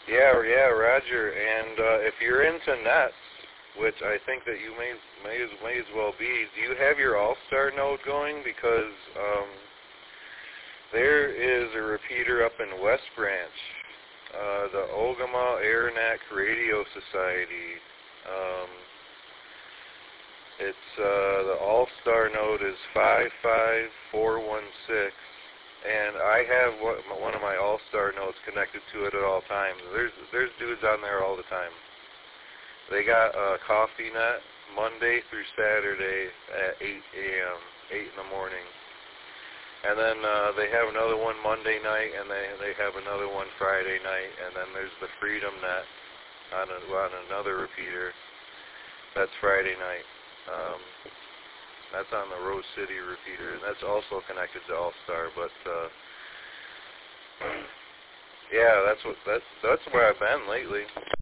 Yeah, Roger. And if you're into nets, which I think that you may as well be, do you have your All-Star node going? Because there is a repeater up in West Branch, the Ogama Aranac Radio Society. The All-Star node is 55416. And I have one of my All-Star nodes connected to it at all times. There's dudes on there all the time. They got a coffee net Monday through Saturday at 8 a.m., 8 in the morning. And then they have another one Monday night, and they have another one Friday night. And then there's the Freedom Net on another repeater. That's Friday night. That's on the Rose City repeater, and that's also connected to All-Star. But yeah, that's where I've been lately.